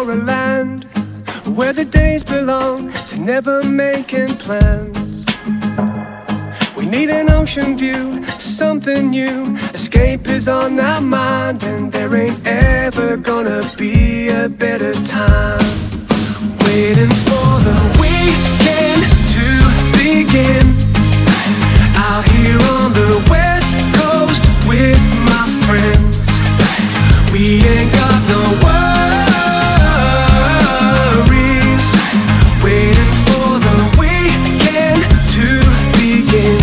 for a land where the days belong to never making plans. We need an ocean view, something new. Escape is on our mind, and there ain't ever gonna be a better time. Waiting for the weekend to begin. Out here on the west coast with my friends. We ain't got no worries. Waiting for the weekend to begin.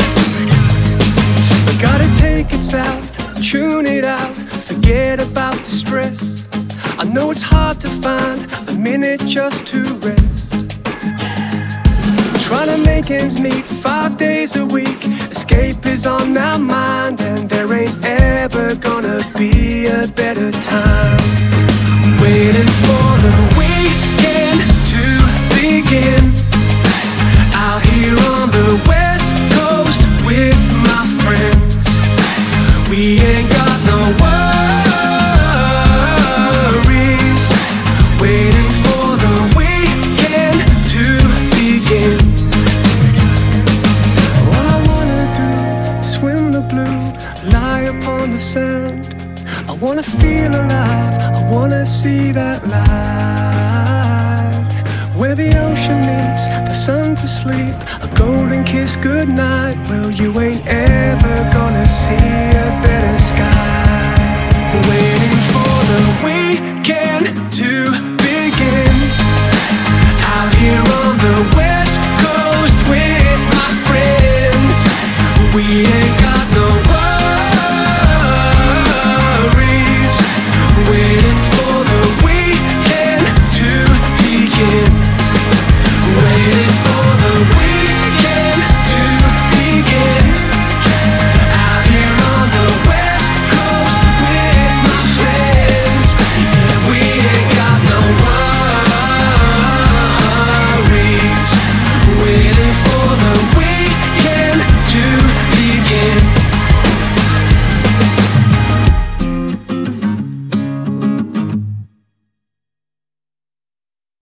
We gotta take it south, tune it out, forget about the stress. I know it's hard to find a minute just to rest. Trying to make ends meet 5 days a week. Escape is on our mind, and there ain't ever gonna be a better time. Waiting for the weekend to begin. Out here on the west coast with my friends. We ain't got no worries. Waiting for the weekend to begin. All I wanna do is swim the blue, lie upon the sand. I wanna feel alive, I wanna see that light where the ocean meets the sun to sleep. A golden kiss goodnight. Well, you ain't ever gonna see a better sky.